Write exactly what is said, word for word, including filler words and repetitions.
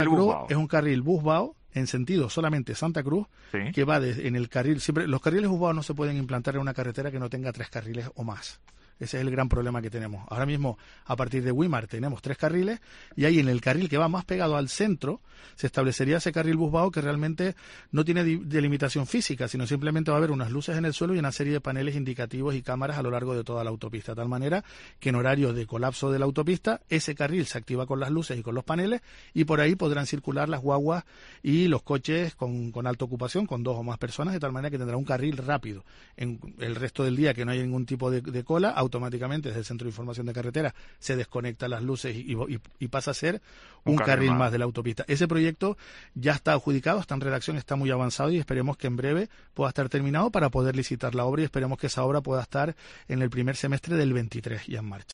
Cruz es un carril busbao en sentido solamente Santa Cruz, ¿sí? Que va de, en el carril, siempre los carriles busbaos no se pueden implantar en una carretera que no tenga tres carriles o más. Ese es el gran problema que tenemos. Ahora mismo, a partir de Wimar, tenemos tres carriles y ahí en el carril que va más pegado al centro se establecería ese carril busbao que realmente no tiene delimitación física, sino simplemente va a haber unas luces en el suelo y una serie de paneles indicativos y cámaras a lo largo de toda la autopista, de tal manera que en horarios de colapso de la autopista ese carril se activa con las luces y con los paneles y por ahí podrán circular las guaguas y los coches con, con alta ocupación, con dos o más personas, de tal manera que tendrá un carril rápido. En el resto del día, que no hay ningún tipo de, de cola, automáticamente desde el Centro de Información de Carretera se desconectan las luces y, y, y pasa a ser un, un carril, carril más. más de la autopista. Ese proyecto ya está adjudicado, está en redacción, está muy avanzado y esperemos que en breve pueda estar terminado para poder licitar la obra y esperemos que esa obra pueda estar en el primer semestre del veintitrés ya en marcha.